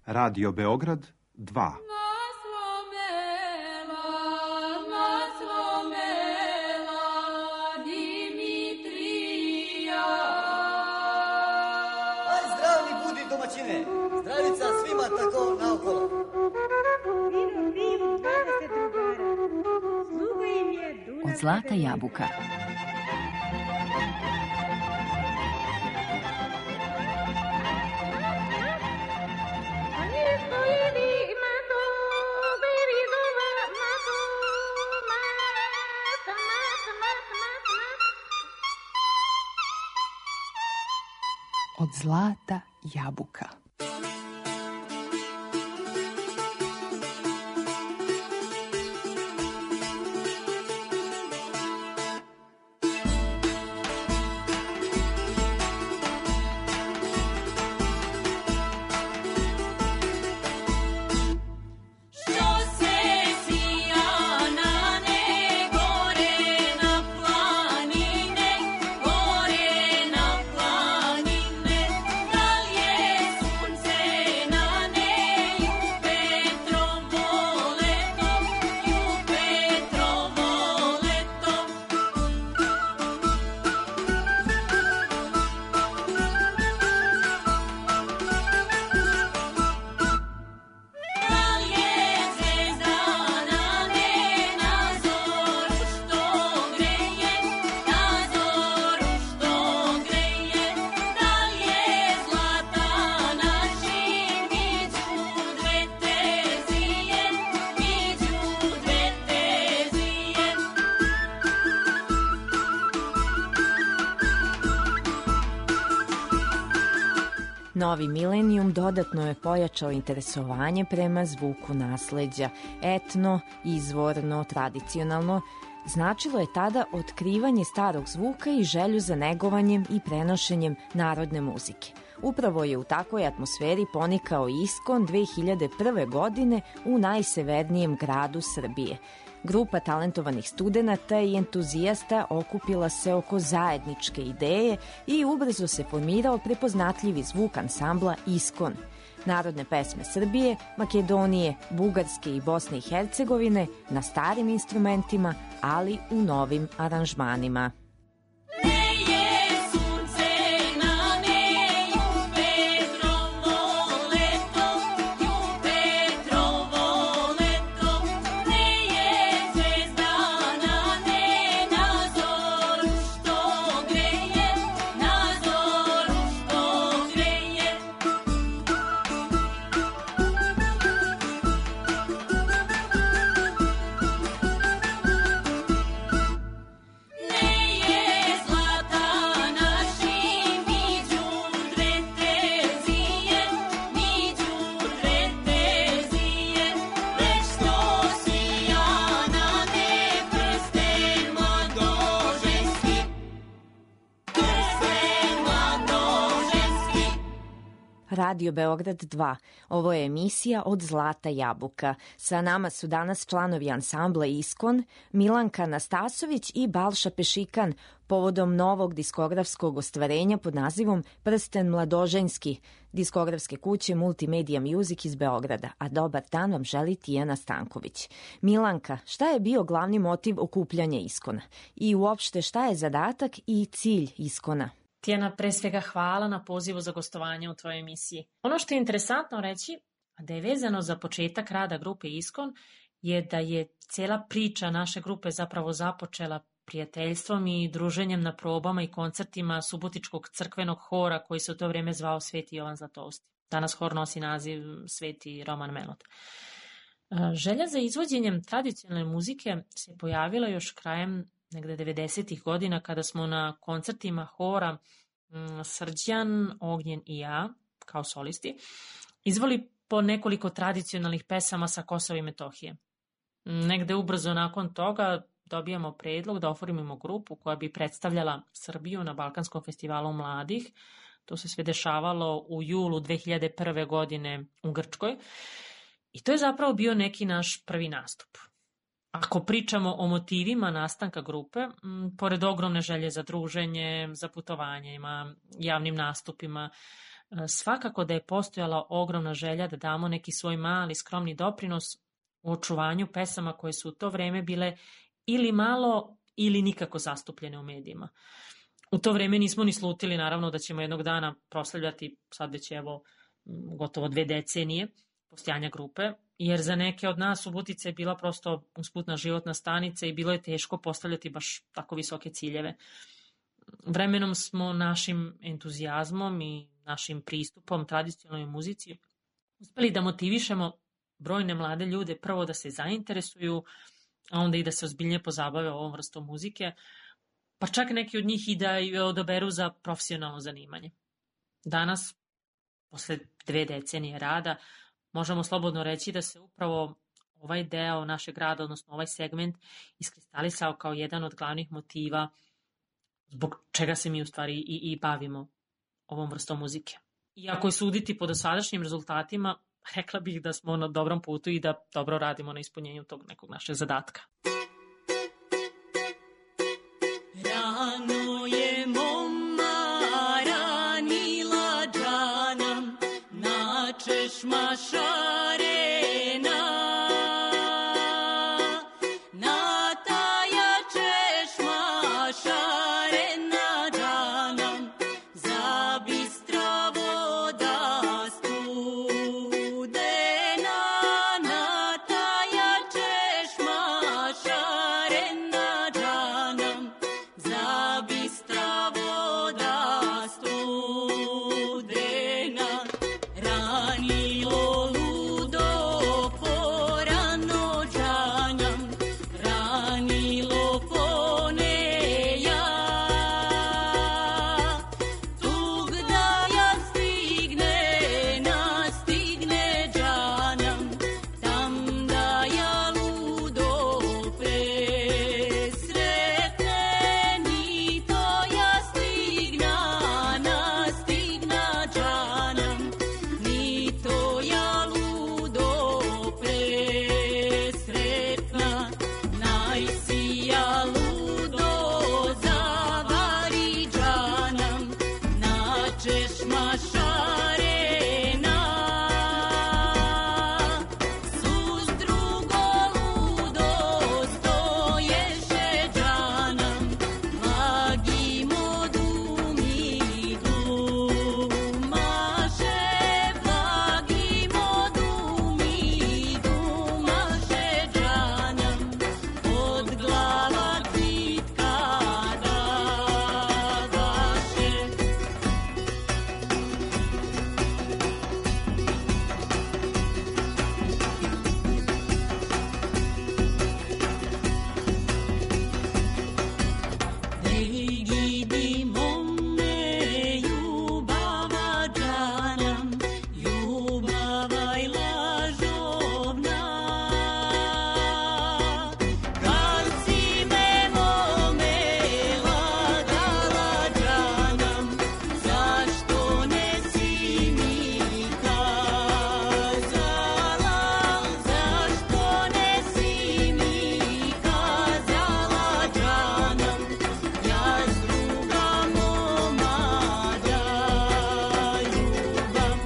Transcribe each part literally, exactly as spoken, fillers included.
Radio Beograd dva. Zdravica svima tako naokolo. Vino, vino, dvadeset drugara. Sluga im je Dunav. Od Zlata jabuka. Od Zlata jabuka. Novi milenijum dodatno je pojačao interesovanje prema zvuku nasleđa. Etno, izvorno, tradicionalno, značilo je tada otkrivanje starog zvuka i želju za negovanjem i prenošenjem narodne muzike. Upravo je u takvoj atmosferi ponikao Iskon dve hiljade prve. godine u najsevernijem gradu Srbije. Grupa talentovanih studenata i entuzijasta okupila se oko zajedničke ideje i ubrzo se formirao prepoznatljivi zvuk ansambla Iskon. Narodne pesme Srbije, Makedonije, Bugarske i Bosne i Hercegovine na starim instrumentima, ali u novim aranžmanima. Radio Beograd dva. Ovo je emisija Od Zlata jabuka. Sa nama su danas članovi ansambla Iskon, Milanka Nastasović i Balša Pešikan, povodom novog diskografskog ostvarenja pod nazivom Prsten mladoženjski, diskografske kuće Multimedia Music iz Beograda. A dobar dan vam želi Tijana Stanković. Milanka, šta je bio glavni motiv okupljanja Iskona? I uopšte šta je zadatak i cilj Iskona? Tijana, pre svega hvala na pozivu za gostovanje u tvojoj emisiji. Ono što je interesantno reći, a da je vezano za početak rada grupe Iskon, je da je cela priča naše grupe zapravo započela prijateljstvom i druženjem na probama i koncertima Subotičkog crkvenog hora koji se u to vreme zvao Sveti Jovan Zlatousti. Danas hor nosi naziv Sveti Roman Melot. Želja za izvođenjem tradicionalne muzike se pojavila još krajem negde devedesetih godina kada smo na koncertima hora Srđan, Ognjen i ja, kao solisti, izvoli po nekoliko tradicionalnih pesama sa Kosova i Metohije. Negde ubrzo nakon toga dobijamo predlog da oformimo grupu koja bi predstavljala Srbiju na Balkanskom festivalu mladih. To se sve dešavalo u julu dve hiljade prve. godine u Grčkoj. I to je zapravo bio neki naš prvi nastup. Ako pričamo o motivima nastanka grupe, m, pored ogromne želje za druženje, za putovanjima, javnim nastupima, svakako da je postojala ogromna želja da damo neki svoj mali skromni doprinos u očuvanju pesama koje su u to vreme bile ili malo ili nikako zastupljene u medijima. U to vreme nismo ni slutili naravno da ćemo jednog dana proslavljati, sad već evo gotovo dve decenije postojanja grupe, jer za neke od nas Subotica je bila prosto usputna životna stanica i bilo je teško postavljati baš tako visoke ciljeve. Vremenom smo našim entuzijazmom i našim pristupom tradicionalnoj muzici uspeli da motivišemo brojne mlade ljude prvo da se zainteresuju, a onda i da se ozbiljnije pozabave ovom vrstom muzike, pa čak neki od njih i da je odaberu za profesionalno zanimanje. Danas, posle dve decenije rada, možemo slobodno reći da se upravo ovaj deo našeg rada, odnosno ovaj segment, iskristalisao kao jedan od glavnih motiva zbog čega se mi u stvari i, i bavimo ovom vrstom muzike. Iako je suditi po dosadašnjim rezultatima, rekla bih da smo na dobrom putu i da dobro radimo na ispunjenju tog nekog našeg zadatka. Rano je momma ranila džanam na češma šarena, na taja češma šarena džanam za bistra voda studena, na taja češma šarena džanam za bistra voda studena. Ranilo ludo porano džanam, ranilo poneja, tug da ja stigne, nastigne džanam, tam da ja ludo presretne, ni to ja stigna, nastigna džanam, ni to ja ludo presretna, najsija ludo zavari džanam, na češma šarena, sus drugo ludo stoješe džanam, blagi modumi glumaše, blagi modumi glumaše džanam, od glava kitka da vaše. Ej, gidi momme ljubava džanam, ljubava i lažovna, kad si me momme lagala džanam, zašto ne si mi kazala, zašto ne si mi kazala džanam, ja s druga momada ljubam.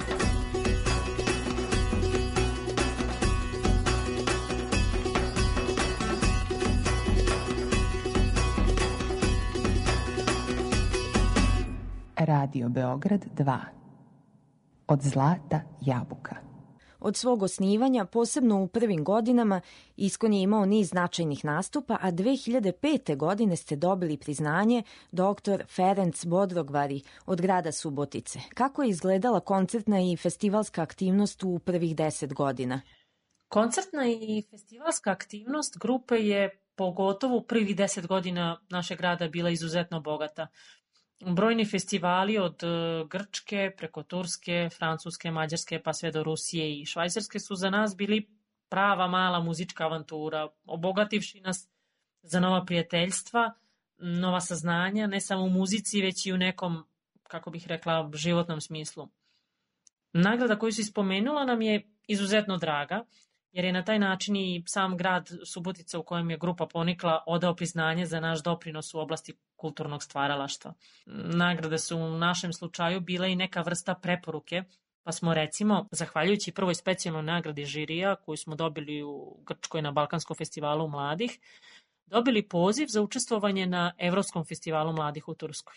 Radio Beograd dva. Od zlata jabuka. Od svog osnivanja, posebno u prvim godinama, Iskon je imao niz značajnih nastupa, a dve hiljade pete. godine ste dobili priznanje doktor Ferenc Bodrogvari od grada Subotice. Kako je izgledala koncertna i festivalska aktivnost u prvih deset godina? Koncertna i festivalska aktivnost grupe je pogotovo u prvih deset godina našeg rada bila izuzetno bogata. Brojni festivali od e, Grčke preko Turske, Francuske, Mađarske pa sve do Rusije i Švajcarske su za nas bili prava mala muzička avantura, obogativši nas za nova prijateljstva, nova saznanja, ne samo u muzici, već i u nekom, kako bih rekla, životnom smislu. Nagrada koju si spomenula nam je izuzetno draga jer je na taj način i sam grad Subotica u kojem je grupa ponikla odao priznanje za naš doprinos u oblasti kulturnog stvaralaštva. Nagrade su u našem slučaju bile i neka vrsta preporuke, pa smo recimo, zahvaljujući prvoj specijalnoj nagradi žirija koju smo dobili u Grčkoj na Balkanskom festivalu mladih, dobili poziv za učestvovanje na Evropskom festivalu mladih u Turskoj.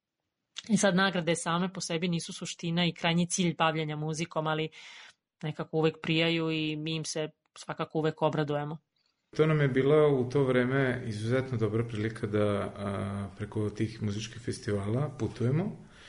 I sad nagrade same po sebi nisu suština i krajnji cilj bavljenja muzikom, ali nekako uvek prijaju i mi im se svakako uvek obradujemo. To nam je bila u to vreme izuzetno dobra prilika da a, preko tih muzičkih festivala putujemo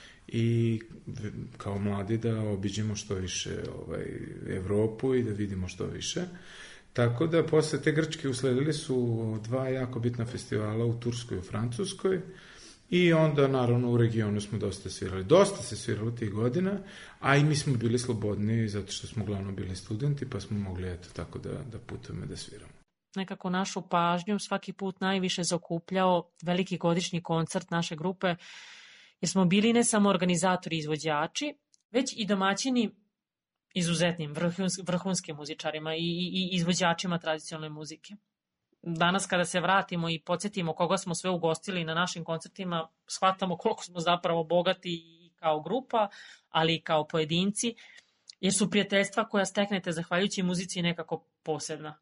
i kao mladi da obiđemo što više ovaj, Evropu i da vidimo što više. Tako da posle te Grčke usledili su dva jako bitna festivala u Turskoj i u Francuskoj i onda naravno u regionu smo dosta svirali. Dosta se sviralo tih godina, a i mi smo bili slobodni zato što smo uglavnom bili studenti pa smo mogli eto tako da, da putujemo da sviramo. Nekako našu pažnju svaki put najviše zakupljao veliki godišnji koncert naše grupe, jer smo bili ne samo organizatori i izvođači, već i domaćini izuzetnim vrhunskim muzičarima i, i, i izvođačima tradicionalne muzike. Danas kada se vratimo i podsjetimo koga smo sve ugostili na našim koncertima, shvatamo koliko smo zapravo bogati i kao grupa, ali i kao pojedinci, jer su prijateljstva koja steknete zahvaljujući muzici nekako posebna.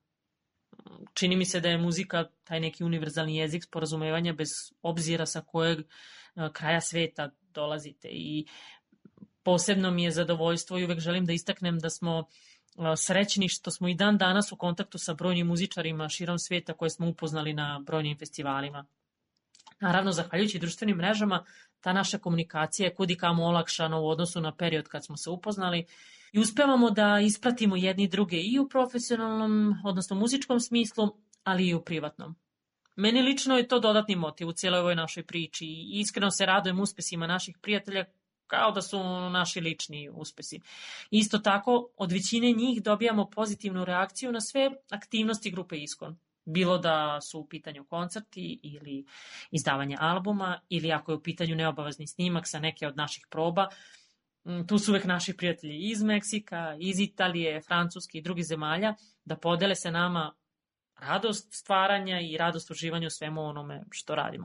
Čini mi se da je muzika taj neki univerzalni jezik sporazumevanja bez obzira sa kojeg kraja sveta dolazite i posebno mi je zadovoljstvo i uvek želim da istaknem da smo srećni što smo i dan danas u kontaktu sa brojnim muzičarima širom sveta koje smo upoznali na brojnim festivalima. Naravno, zahvaljujući društvenim mrežama, ta naša komunikacija je kudikamo olakšana u odnosu na period kad smo se upoznali i uspevamo da ispratimo jedni druge i u profesionalnom, odnosno muzičkom smislu, ali i u privatnom. Meni lično je to dodatni motiv u cijeloj ovoj našoj priči i iskreno se radujem uspesima naših prijatelja kao da su naši lični uspesi. Isto tako, od većine njih dobijamo pozitivnu reakciju na sve aktivnosti grupe Iskon. Bilo da su u pitanju koncerti ili izdavanje albuma ili ako je u pitanju neobavezni snimak sa neke od naših proba. Tu su uvek naši prijatelji iz Meksika, iz Italije, Francuske i drugih zemalja da podele se nama radost stvaranja i radost uživanja u svemu onome što radimo.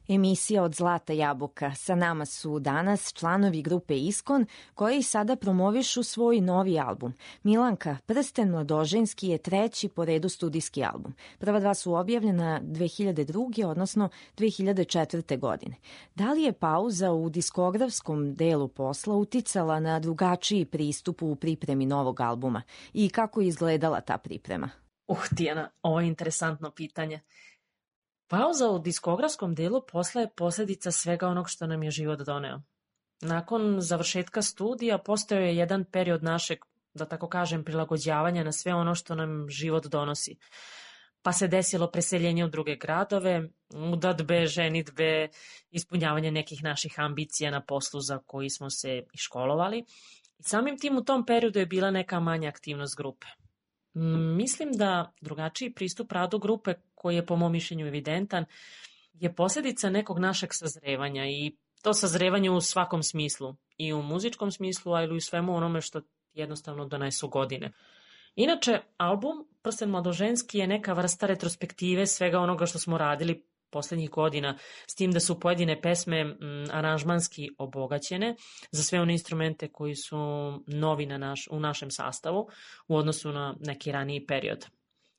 Emisija Od zlata jabuka. Sa nama su danas članovi grupe Iskon koji sada promovišu svoj novi album. Milanka, Prsten mladoženski je treći po redu studijski album. Prva dva su objavljena dve hiljade druge. odnosno dve hiljade četvrte. godine. Da li je pauza u diskografskom delu posla uticala na drugačiji pristup u pripremi novog albuma i kako je izgledala ta priprema? Uh, Tijana, ovo je interesantno pitanje. Pauza u diskografskom delu posla je posljedica svega onog što nam je život doneo. Nakon završetka studija postojao je jedan period našeg, da tako kažem, prilagođavanja na sve ono što nam život donosi. Pa se desilo preseljenje u druge gradove, udadbe, ženidbe, ispunjavanje nekih naših ambicija na poslu za koji smo se i školovali. I samim tim u tom periodu je bila neka manja aktivnost grupe. Mislim da drugačiji pristup radu grupe, koji je po mom mišljenju evidentan, je posljedica nekog našeg sazrevanja i to sazrevanje u svakom smislu, i u muzičkom smislu, ali i u svemu onome što jednostavno donesu godine. Inače, album Prsten mladoženski je neka vrsta retrospektive svega onoga što smo radili posljednjih godina, s tim da su pojedine pesme m, aranžmanski obogaćene za sve one instrumente koji su novi na naš, u našem sastavu u odnosu na neki raniji period. E,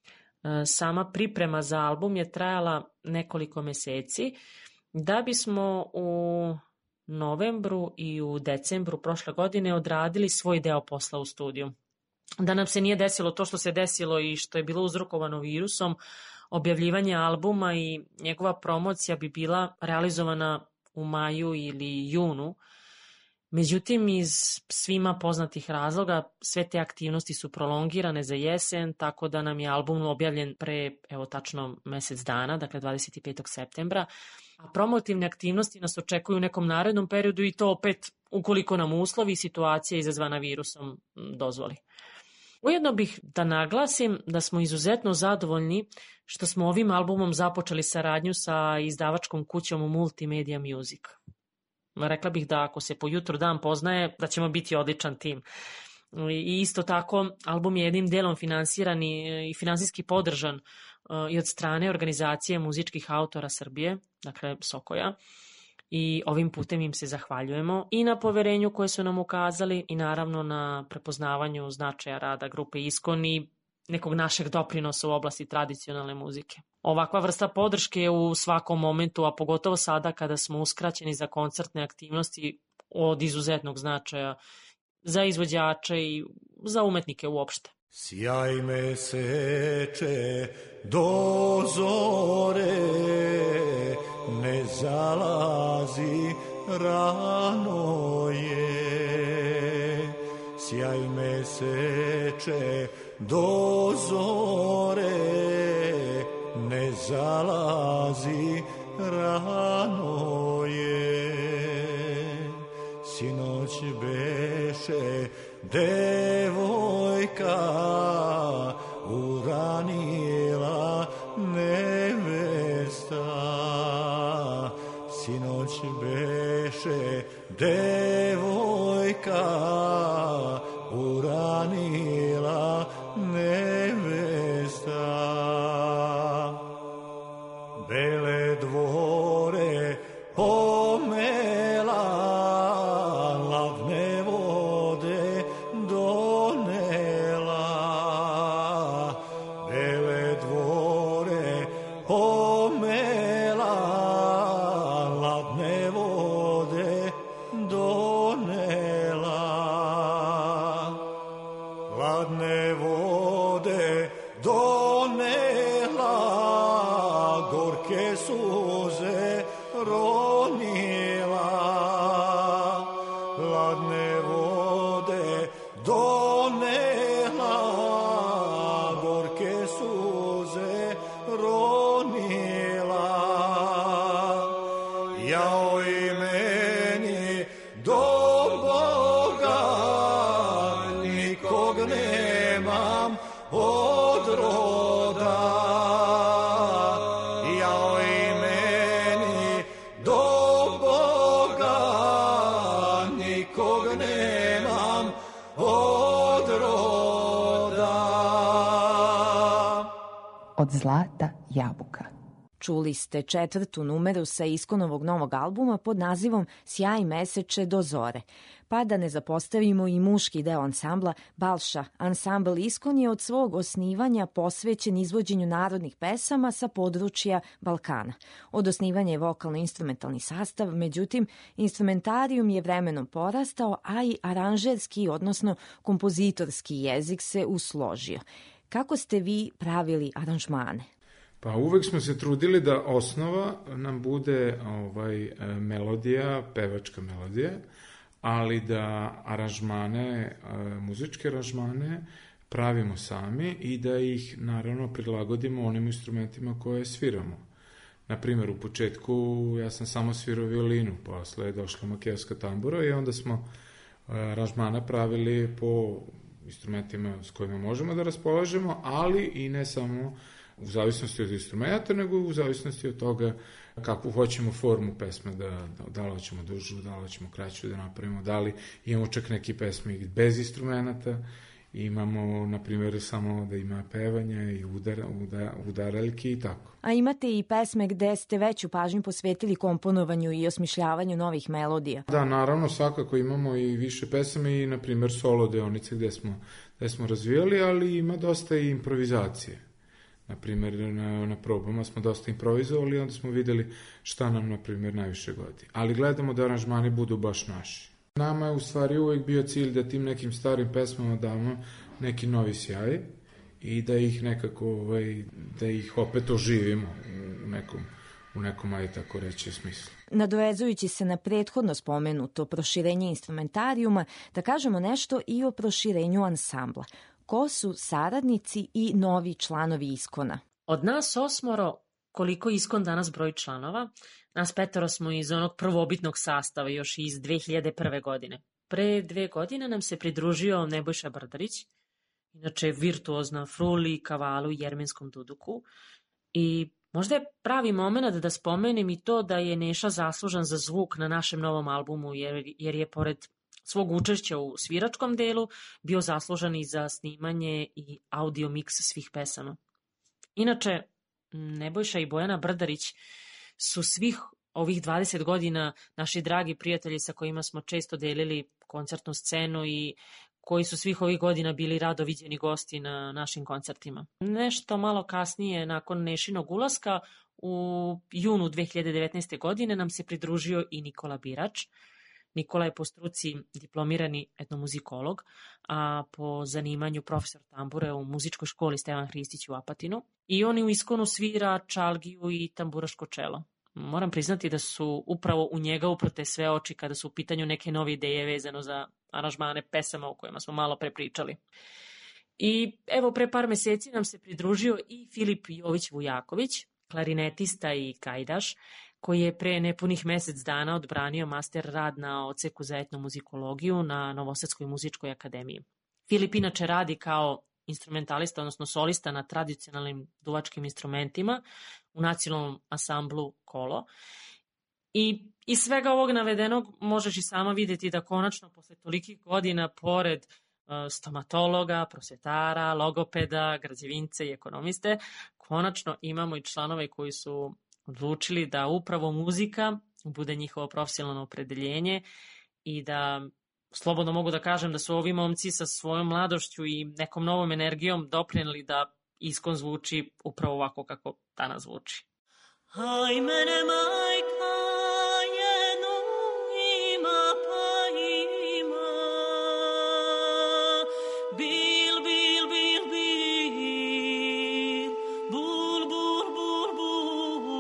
sama priprema za album je trajala nekoliko meseci da bismo u novembru i u decembru prošle godine odradili svoj deo posla u studiju. Da nam se nije desilo to što se desilo i što je bilo uzrokovano virusom, objavljivanje albuma i njegova promocija bi bila realizovana u maju ili junu. Međutim, iz svima poznatih razloga sve te aktivnosti su prolongirane za jesen, tako da nam je album objavljen pre, evo tačno mesec dana, dakle dvadeset petog septembra. A promotivne aktivnosti nas očekuju u nekom narednom periodu i to opet ukoliko nam uslovi i situacija izazvana virusom dozvoli. Ujedno bih da naglasim da smo izuzetno zadovoljni što smo ovim albumom započeli saradnju sa izdavačkom kućom Multimedia Music. Rekla bih da ako se po jutru dan poznaje, da ćemo biti odličan tim. I isto tako, album je jednim delom finansiran i finansijski podržan i od strane organizacije muzičkih autora Srbije, dakle Sokoja. I ovim putem im se zahvaljujemo i na poverenju koje su nam ukazali i naravno na prepoznavanju značaja rada grupe Iskon i nekog našeg doprinosa u oblasti tradicionalne muzike. Ovakva vrsta podrške je u svakom momentu, a pogotovo sada kada smo uskraćeni za koncertne aktivnosti, od izuzetnog značaja za izvođače i za umetnike uopšte. Sjaj me seče do zore, ne zalazi, rano je. Sjaj me seče do zore, ne zalazi, rano je. Sinoć beše devojka uranila nevesta. Sinoć beše devojka uranila nevesta. Bele dvore pomela, lavne vode donela. Bele dvore pomela, lavne vode donela. Ladne vode donela, gorke suze ronila. Ladne vode donela, gorke suze ronila. Jao i meni do Boga, nikog nemam od roda. Jao i meni do Boga, nikog nemam od roda. Od zlata jabuka. Čuli ste četvrtu numeru sa Iskonovog novog albuma pod nazivom Sjaj meseče do zore. Pa da ne zapostavimo i muški deo ansambla Balša. Ansambl Iskon je od svog osnivanja posvećen izvođenju narodnih pesama sa područja Balkana. Od osnivanja je vokalno-instrumentalni sastav, međutim, instrumentarijum je vremenom porastao, a i aranžerski, odnosno kompozitorski jezik se usložio. Kako ste vi pravili aranžmane? Pa uvek smo se trudili da osnova nam bude ovaj, melodija, pevačka melodija, ali da aranžmane, muzičke aranžmane pravimo sami i da ih naravno prilagodimo onim instrumentima koje sviramo. Naprimjer, u početku ja sam samo svirao violinu, posle je došla makijevska tambura i onda smo aranžmana pravili po instrumentima s kojima možemo da raspolažemo, ali i ne samo u zavisnosti od instrumenta, nego u zavisnosti od toga kakvu hoćemo formu pesme, da, da, da li hoćemo dužu, da li hoćemo kraću da napravimo, da li imamo čak neki pesme bez instrumenta, imamo, na primjer, samo da ima pevanja i udar, udar, udaraljki i tako. A imate i pesme gde ste veću pažnju posvetili komponovanju i osmišljavanju novih melodija? Da, naravno, svakako imamo i više pesama i, na primjer, solo deonice gde smo, gde smo razvijali, ali ima dosta i improvizacije. Na primjer, na, na probama smo dosta improvizovali i onda smo videli šta nam, na primjer, najviše godi. Ali gledamo da aranžmani budu baš naši. Nama je u stvari uvek bio cilj da tim nekim starim pesmama damo neki novi sjaj i da ih nekako, ovaj, da ih opet oživimo u nekom, u nekom, aj tako reći, smislu. Nadovezujući se na prethodno spomenuto proširenje instrumentarijuma, da kažemo nešto i o proširenju ansambla. Ko su saradnici i novi članovi Iskona? Od nas osmoro, koliko Iskon danas broji članova, nas petoro smo iz onog prvobitnog sastava još iz dve hiljade prve. godine. Pre dve godine nam se pridružio Nebojša Brdarić, inače virtuozna fruli, kavalu i jermenskom duduku. I možda je pravi moment da spomenem i to da je Neša zaslužan za zvuk na našem novom albumu, jer, jer je pored svog učešća u sviračkom delu bio zaslužan i za snimanje i audio miks svih pesama. Inače, Nebojša i Bojana Brdarić su svih ovih dvadeset godina naši dragi prijatelji sa kojima smo često delili koncertnu scenu i koji su svih ovih godina bili rado viđeni gosti na našim koncertima. Nešto malo kasnije, nakon Nešinog ulaska, u junu dve hiljade devetnaeste. godine nam se pridružio i Nikola Birač. Nikola je po struci diplomirani etnomuzikolog, a po zanimanju profesor tambure u muzičkoj školi Stevan Hristić u Apatinu. I on u Iskonu svira čalgiju i tamburaško čelo. Moram priznati da su upravo u njega uprte sve oči kada su u pitanju neke nove ideje vezano za aranžmane pesama o kojima smo malo pre pričali. I evo, pre par meseci nam se pridružio i Filip Jović-Vujaković, klarinetista i kajdaš, koji je pre nepunih mesec dana odbranio master rad na odseku za etnomuzikologiju na Novosadskoj muzičkoj akademiji. Filip inače radi kao instrumentalista, odnosno solista na tradicionalnim duvačkim instrumentima u nacionalnom ansamblu Kolo. I iz svega ovog navedenog možeš i sama vidjeti da konačno posle tolikih godina, pored uh, stomatologa, prosvetara, logopeda, građevince i ekonomiste, konačno imamo i članove koji su odlučili da upravo muzika bude njihovo profesionalno opredeljenje i da slobodno mogu da kažem da su ovi momci sa svojom mladošću i nekom novom energijom doprineli da Iskon zvuči upravo ovako kako danas zvuči. Aj mene majka jednu ima pa ima, bil, bil, bil, bil, bul, bul, bul, bul.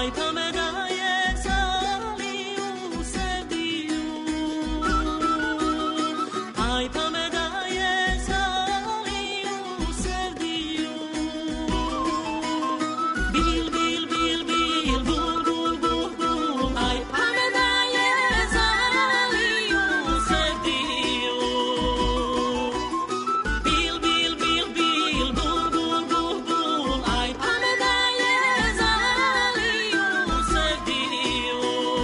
Aj pa me daje zali u Sevdiju, aj pa me daje zali u Sevdiju. Bil, bil, bil, bil, bul, bul, bul, bul, aj pa me daje zali u Sevdiju. Bil, bil, bil, bil, bul, bul, bul, bul, aj pa me daje zali u Sevdiju.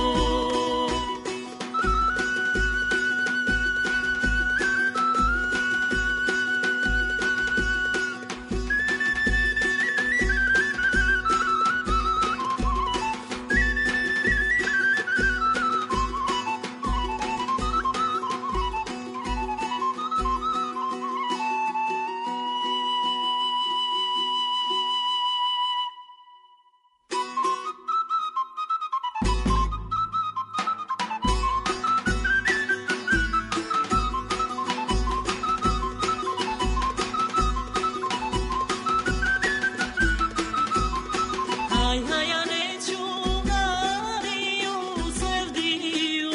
Aj, aj, ja neću ali u Sevdiju,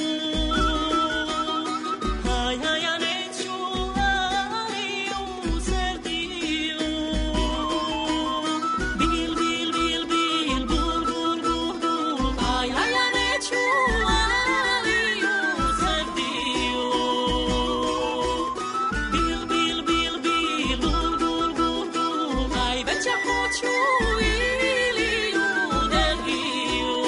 aj, aj, ja neću ali u Sevdiju. Bil, bil, bil, bil, bul, bul, bul, bul, aj, aj, ja neću ali u Sevdiju. Bil, bil, bil, bil, bul, bul, bul, bul, aj, već ja hoću ili u Delhiju.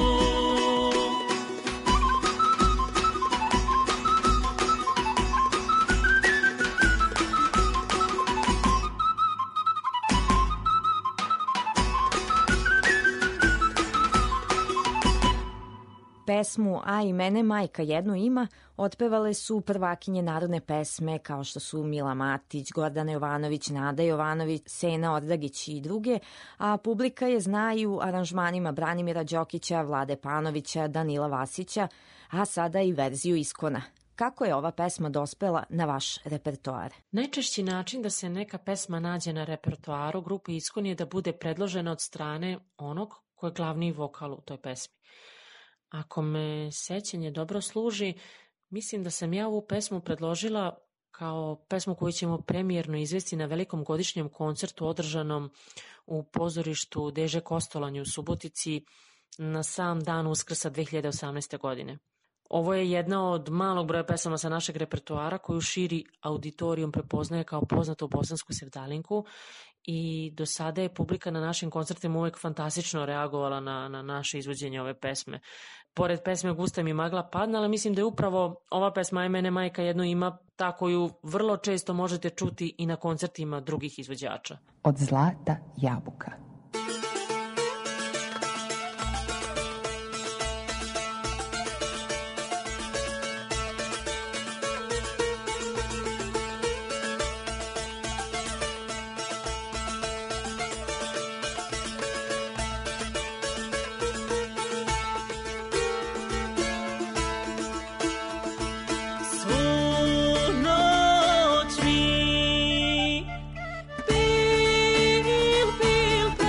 Pesmu A i mene majka jednu ima otpevale su prvakinje narodne pesme kao što su Mila Matić, Gordana Jovanović, Nada Jovanović, Sena Ordagić i druge, a publika je zna i u aranžmanima Branimira Đokića, Vlade Panovića, Danila Vasića, a sada i verziju Iskona. Kako je ova pesma dospela na vaš repertoar? Najčešći način da se neka pesma nađe na repertoaru grupe Iskon je da bude predložena od strane onog ko je glavni vokal u toj pesmi. Ako me sećanje dobro služi, mislim da sam ja ovu pesmu predložila kao pesmu koju ćemo premijerno izvesti na velikom godišnjem koncertu održanom u pozorištu Deže Kostolanj u Subotici na sam dan Uskrsa dve hiljade osamnaeste. godine. Ovo je jedna od malog broja pesama sa našeg repertoara koju širi auditorijum prepoznaje kao poznatu bosansku sevdalinku i do sada je publika na našim koncertima uvek fantastično reagovala na, na naše izvođenje ove pesme. Pored pesme Gusta mi magla padna, ali mislim da je upravo ova pesma Aj mene majka jedno ima ta koju vrlo često možete čuti i na koncertima drugih izvođača. Od zlata jabuka. Svu noć mi pil, pil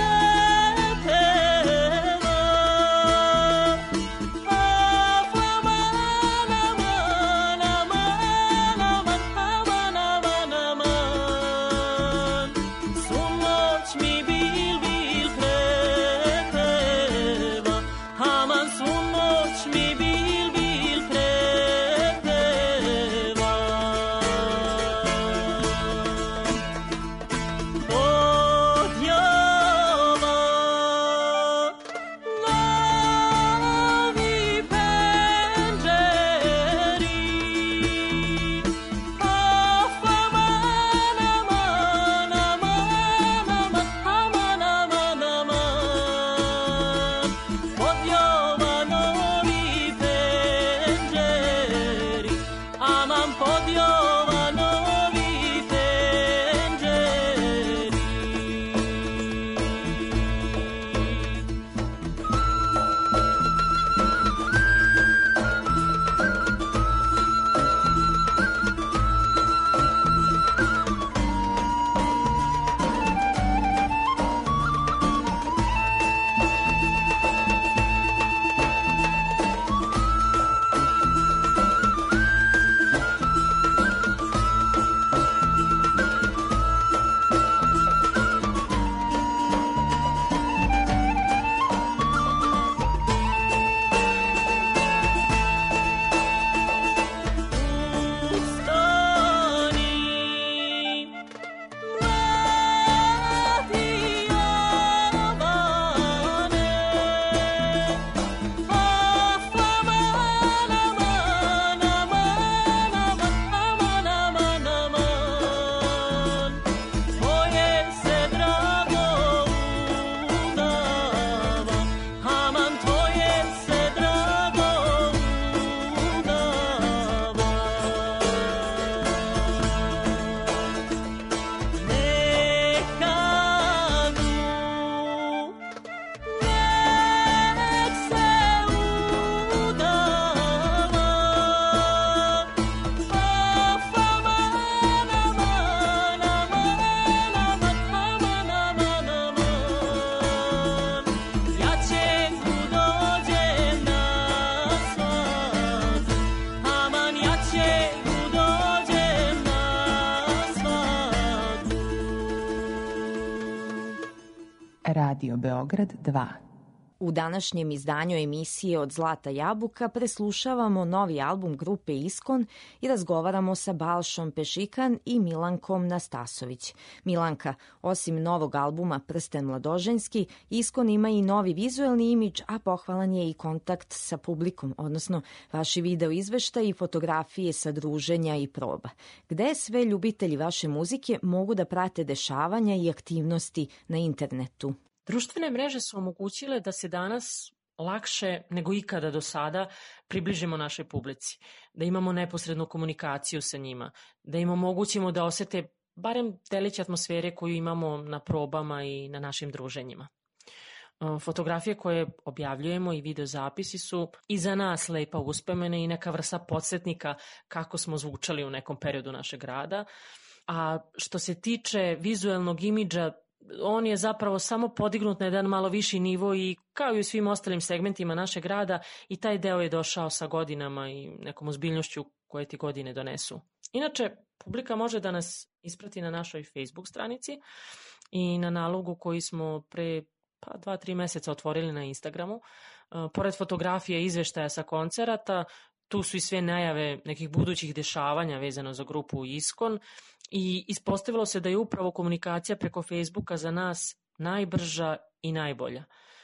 Radio Beograd dva. U današnjem izdanju emisije Od zlata jabuka preslušavamo novi album grupe Iskon i razgovaramo sa Balšom Pešikan i Milankom Nastasović. Milanka, osim novog albuma Prsten mladoženjski, Iskon ima i novi vizuelni imidž, a pohvalan je i kontakt sa publikom, odnosno vaši video izveštaji i fotografije sa druženja i proba. Gde sve ljubitelji vaše muzike mogu da prate dešavanja i aktivnosti na internetu? Društvene mreže su omogućile da se danas lakše nego ikada do sada približimo našoj publici, da imamo neposrednu komunikaciju sa njima, da im omogućimo da osete barem delić atmosfere koju imamo na probama i na našim druženjima. Fotografije koje objavljujemo i videozapisi su i za nas lepa uspomena i neka vrsta podsjetnika kako smo zvučali u nekom periodu našeg rada. A što se tiče vizuelnog imidža, on je zapravo samo podignut na jedan malo viši nivo i kao i u svim ostalim segmentima našeg rada i taj deo je došao sa godinama i nekom ozbiljnošću koje ti godine donesu. Inače, publika može da nas isprati na našoj Facebook stranici i na nalogu koji smo pre pa dva, tri meseca otvorili na Instagramu. Pored fotografije i izveštaja sa koncerata, tu su i sve najave nekih budućih dešavanja vezano za grupu Iskon i ispostavilo se da je upravo komunikacija preko Facebooka za nas najbrža i najbolja.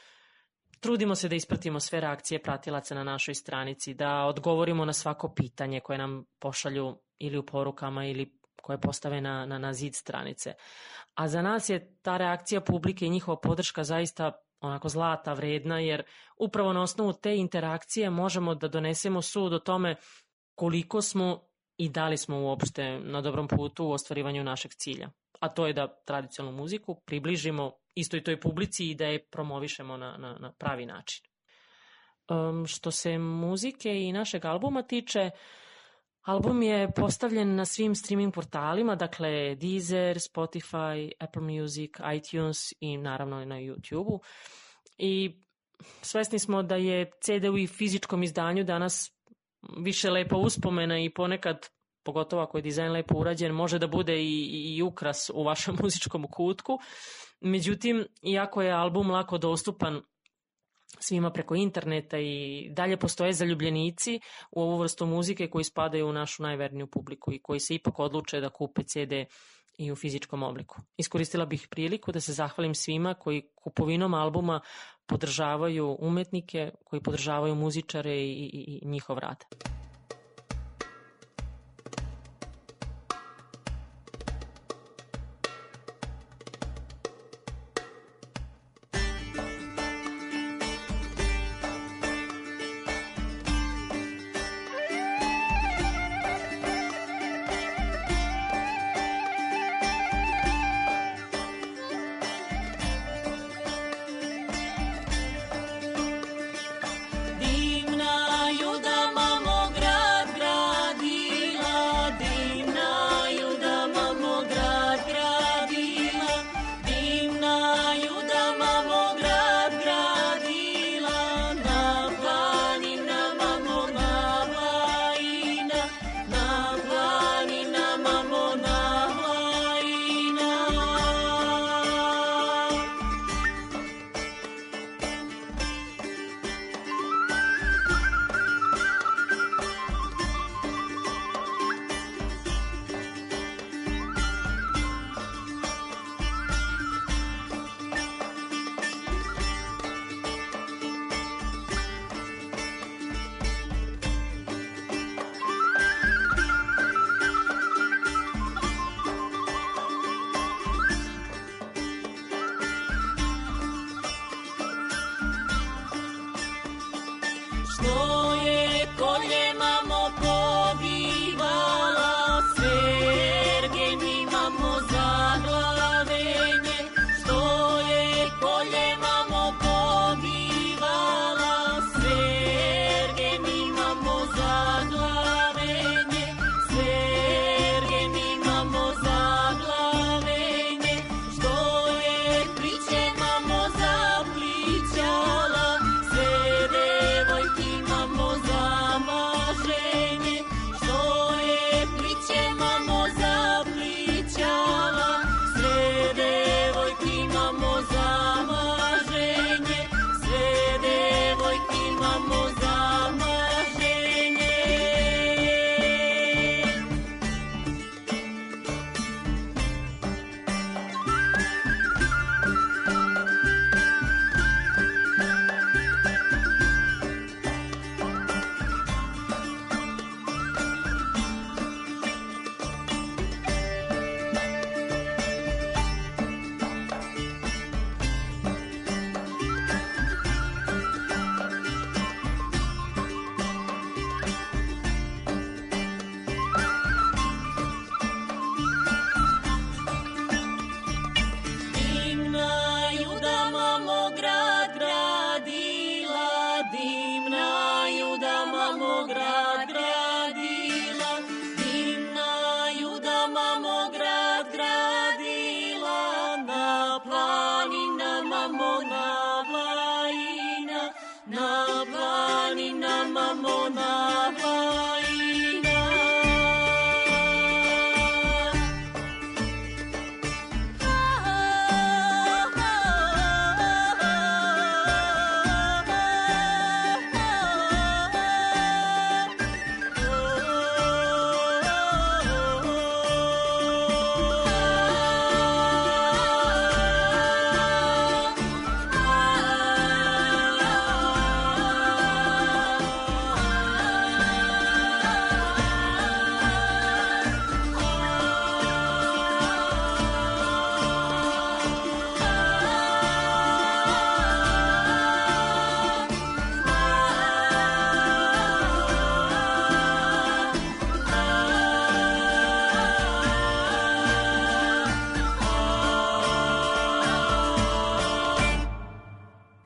Trudimo se da ispratimo sve reakcije pratilaca na našoj stranici, da odgovorimo na svako pitanje koje nam pošalju ili u porukama ili koje postave na, na, na zid stranice. A za nas je ta reakcija publike i njihova podrška zaista onako zlata vredna, jer upravo na osnovu te interakcije možemo da donesemo sud o tome koliko smo i da li smo uopšte na dobrom putu u ostvarivanju našeg cilja. A to je da tradicionalnu muziku približimo istoj toj publici i da je promovišemo na, na, na pravi način. Um, što se muzike i našeg albuma tiče, album je postavljen na svim streaming portalima, dakle Deezer, Spotify, Apple Music, iTunes i naravno na YouTube-u. I svesni smo da je ce de u i fizičkom izdanju danas više lepa uspomena i ponekad, pogotovo ako je dizajn lepo urađen, može da bude i, i ukras u vašem muzičkom kutku. Međutim, iako je album lako dostupan svima preko interneta i dalje postoje zaljubljenici u ovu vrstu muzike koji spadaju u našu najverniju publiku i koji se ipak odluče da kupe ce de i u fizičkom obliku. Iskoristila bih priliku da se zahvalim svima koji kupovinom albuma podržavaju umetnike, koji podržavaju muzičare i, i, i njihov rad. Dimna juda mamo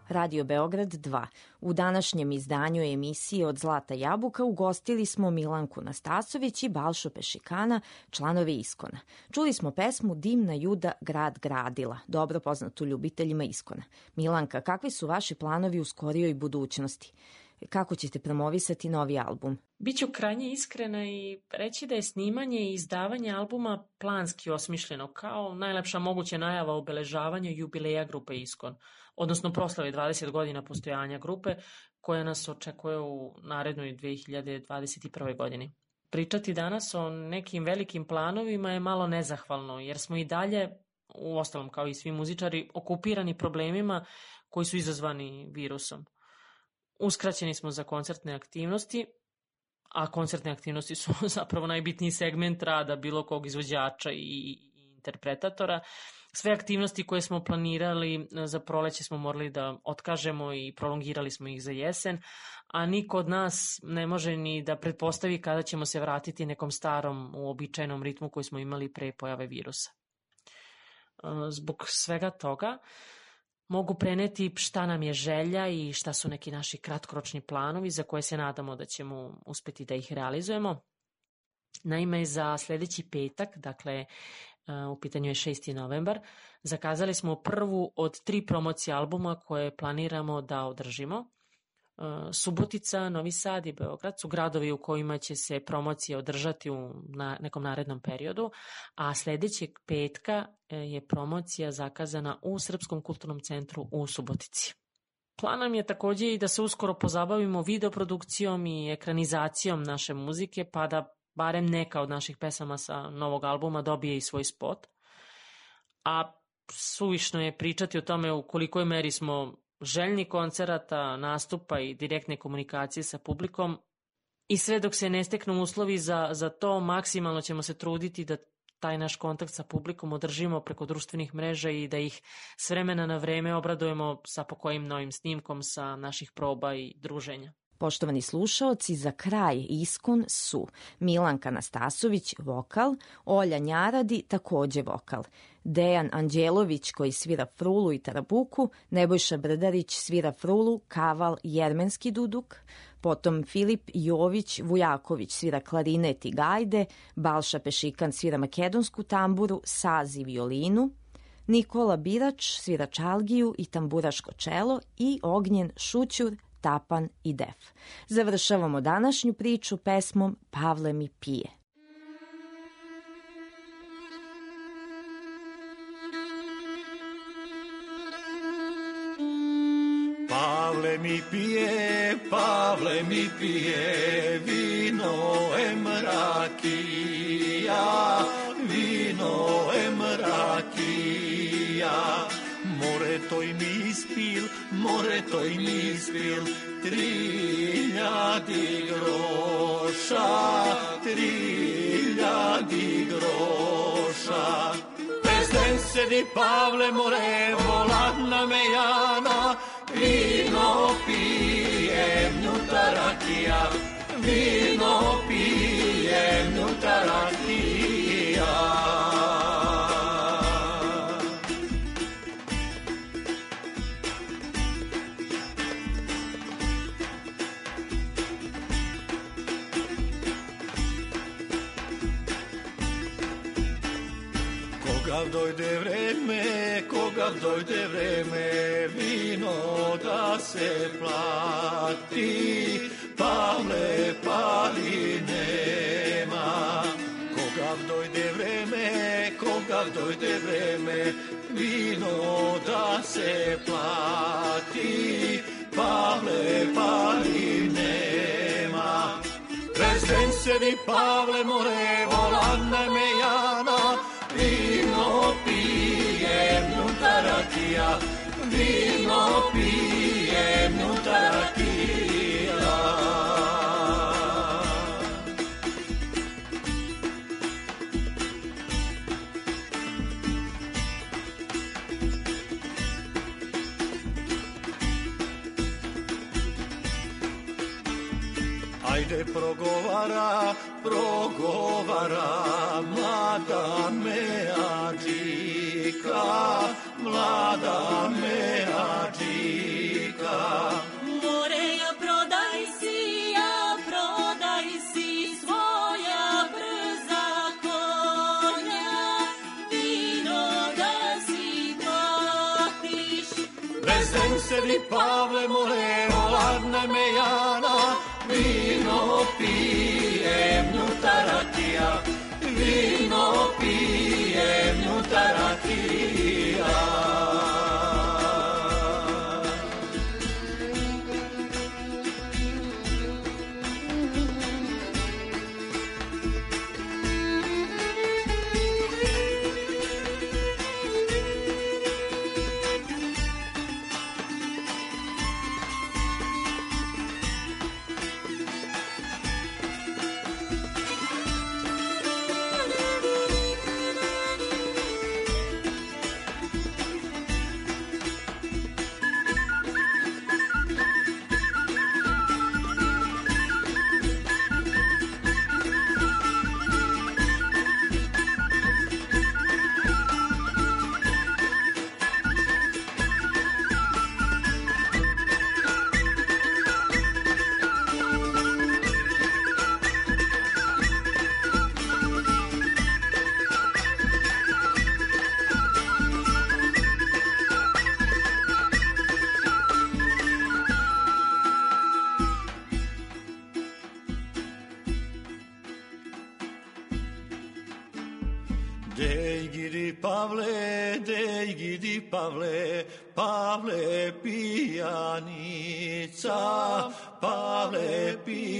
Radio Beograd dva. U današnjem izdanju emisije Od zlata jabuka ugostili smo Milanku Nastasović i Balšu Pešikana, članove Iskona. Čuli smo pesmu Dimna Juda grad gradila, dobro poznatu ljubiteljima Iskona. Milanka, kakvi su vaši planovi u skorijoj budućnosti? Kako ćete promovisati novi album? Biću krajnje iskrena i reći da je snimanje i izdavanje albuma planski osmišljeno kao najlepša moguća najava obeležavanja jubileja grupe Iskon, odnosno proslave dvadeset godina postojanja grupe koja nas očekuje u narednoj dve hiljade dvadeset prve. godini. Pričati danas o nekim velikim planovima je malo nezahvalno jer smo i dalje, u ostalom kao i svi muzičari, okupirani problemima koji su izazvani virusom. Uskraćeni smo za koncertne aktivnosti, a koncertne aktivnosti su zapravo najbitniji segment rada bilo kog izvođača i interpretatora. Sve aktivnosti koje smo planirali za proleće smo morali da otkažemo i prolongirali smo ih za jesen, a niko od nas ne može ni da pretpostavi kada ćemo se vratiti nekom starom, uobičajenom ritmu koji smo imali pre pojave virusa. Zbog svega toga mogu preneti šta nam je želja i šta su neki naši kratkoročni planovi za koje se nadamo da ćemo uspeti da ih realizujemo. Naime, za sledeći petak, dakle u pitanju je šesti novembar, zakazali smo prvu od tri promocije albuma koje planiramo da održimo. Subotica, Novi Sad i Beograd su gradovi u kojima će se promocije održati u nekom narednom periodu, a sledećeg petka je promocija zakazana u Srpskom kulturnom centru u Subotici. Plan nam je takođe i da se uskoro pozabavimo videoprodukcijom i ekranizacijom naše muzike, pa da barem neka od naših pesama sa novog albuma dobije i svoj spot. A suvišno je pričati o tome u kolikoj meri smo željni koncerata, nastupa i direktne komunikacije sa publikom i sve dok se ne steknu uslovi za, za to, maksimalno ćemo se truditi da taj naš kontakt sa publikom održimo preko društvenih mreža i da ih s vremena na vreme obradujemo sa pokojim novim snimkom sa naših proba i druženja. Poštovani slušaoci, za kraj Iskon su Milanka Nastasović, vokal, Olja Njaradi, takođe vokal, Dejan Anđelović koji svira frulu i tarabuku, Nebojša Brdarić svira frulu, kaval i jermenski duduk, potom Filip Jović Vujaković svira klarinet i gajde, Balša Pešikan svira makedonsku tamburu, saz i violinu, Nikola Birač svira čalgiju i tamburaško čelo i Ognjen Šućur, tapan i def. Završavamo današnju priču pesmom Pavle mi pije. Pavle mi pije, Pavle mi pije, vino emrakija, vino emrakija. More toj mi ispil, more toj mi ispil, triljadi groša, triljadi groša. Pesden sedi Pavle more, voladna mejana, vino pijem, nuta rakija, vino pijem, nuta rakija. Koga dojde vreme, koga dojde vreme, vino da se plati, Pavle pali nema. Koga dojde vreme, koga dojde vreme, vino da se plati, Pavle pali nema. Prezden sedi Pavle more, voladna mejana, vino pijem, nuta rakija, vino pijem, nuta rakija. Ajde progovara, progovara, mlada meadžika, mlada meadžika. Prezen sedi Pavle more, oladne me Jana, vino pijem nuta rakija, vino pijem nuta rakija. Dej gidi Pavle, dej gidi Pavle, Pavle pijanica, Pavle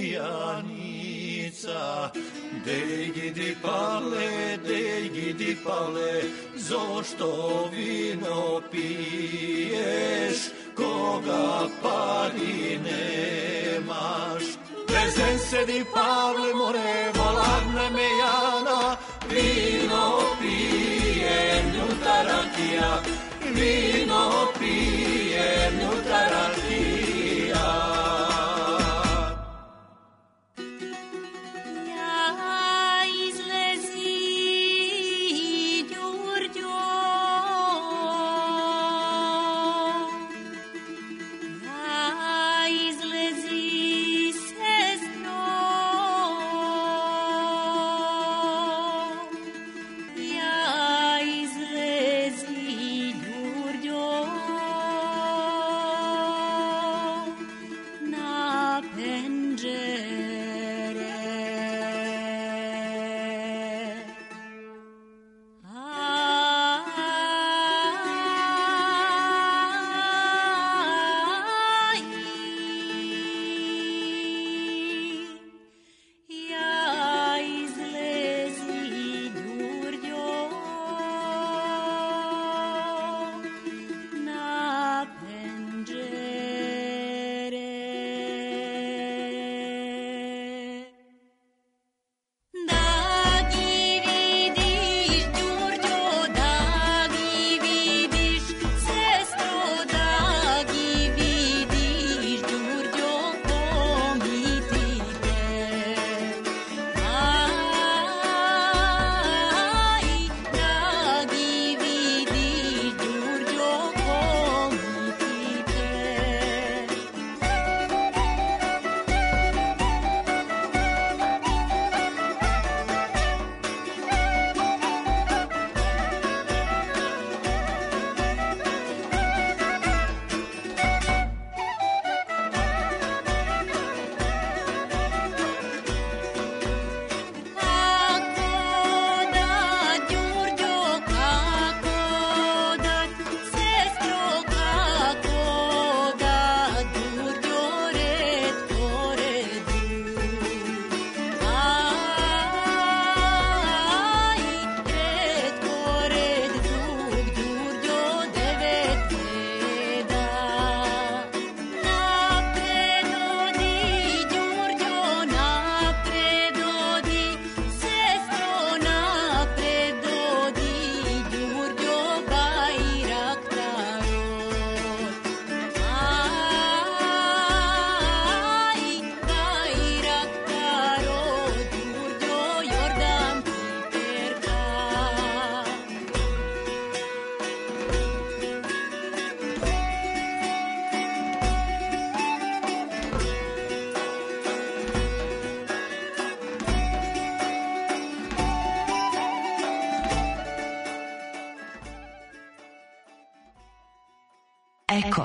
pijanica. Dej gidi Pavle, dej gidi Pavle, zašto vino piješ, koga pari nemaš. Prezen sedi Pavle more, voladne me Jana, vino pijem nuta rakija, vino pijem nuta rakija. Ja izlezi, Đurđo. Eko.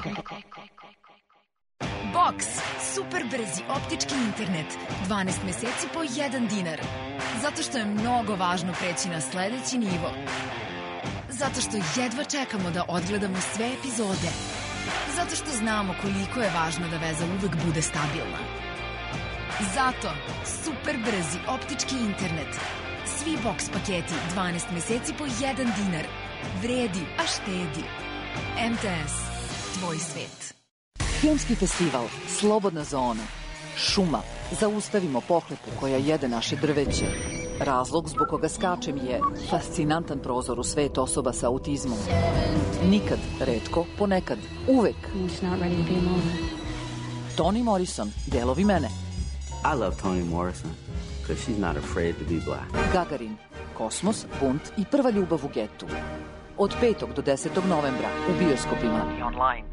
Box, super brzi optički internet, dvanaest meseci po jedan dinar. Zato što je mnogo važno preći na sledeći nivo. Zato što jedva čekamo da odgledamo sve epizode. Zato što znamo koliko je važno da veza uvek bude stabilna. Zato super brzi optički internet. Svi Box paketi dvanaest meseci po jedan dinar. Vredi, a štedi. M T S. Tvoj svet. Filmski festival Slobodna zona. Šuma. Zaustavimo pohlepu koja jede naše drveće. Razlog zbog koga skačem je fascinantan prozor u svet osoba sa autizmom. Nikad, retko, ponekad, uvek. Toni Morrison, delovi mene. I love Toni Morrison because she's not afraid to be black. Gagarin, Kosmos, bunt i prva ljubav u getu. Od petog do desetog novembra u bioskopima i online.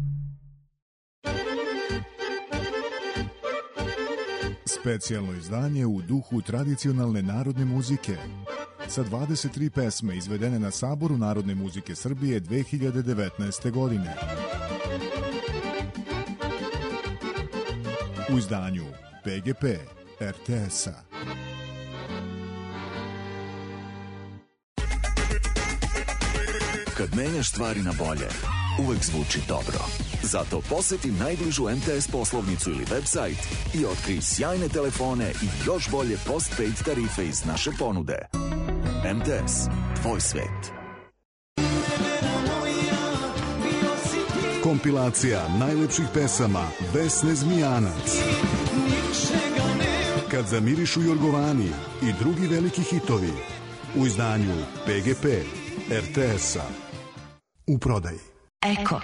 Specijalno izdanje u duhu tradicionalne narodne muzike sa dvadeset tri pesme izvedene na Saboru Narodne muzike Srbije dve hiljade devetnaeste. godine. U izdanju P G P R T S-a. Kad menjaš stvari na bolje, uvek zvuči dobro. Zato poseti najbližu M T S poslovnicu ili website i otkrij sjajne telefone i još bolje postpaid tarife iz naše ponude. M T S, tvoj svet. Kompilacija najlepših pesama Vesne Zmijanac. Kad zamirišu jorgovani i drugi veliki hitovi. U izdanju P G P R T S-a. U prodaji. Eko.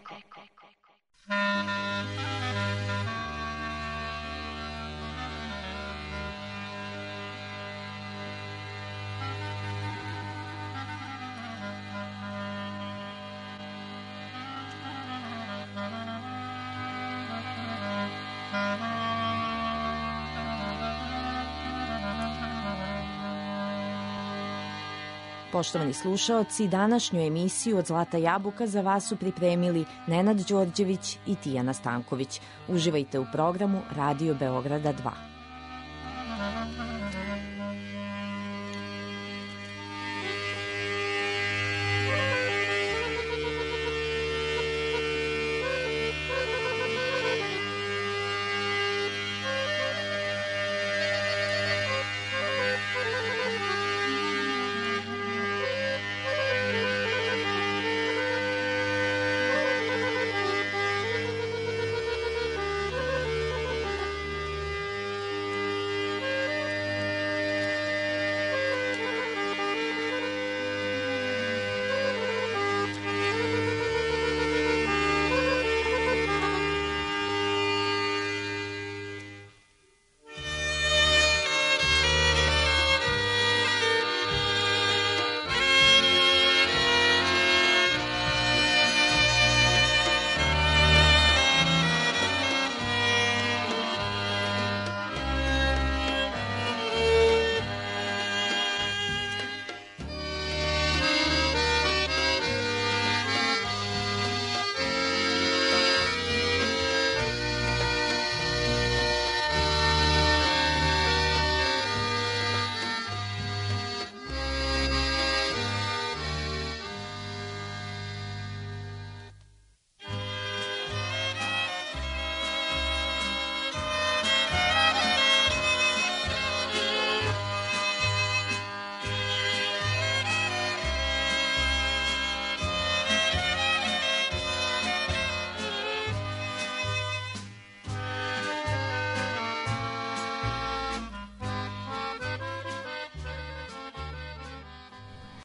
Poštovani slušaoci, današnju emisiju od Zlata jabuka za vas su pripremili Nenad Đorđević i Tijana Stanković. Uživajte u programu Radio Beograda dva.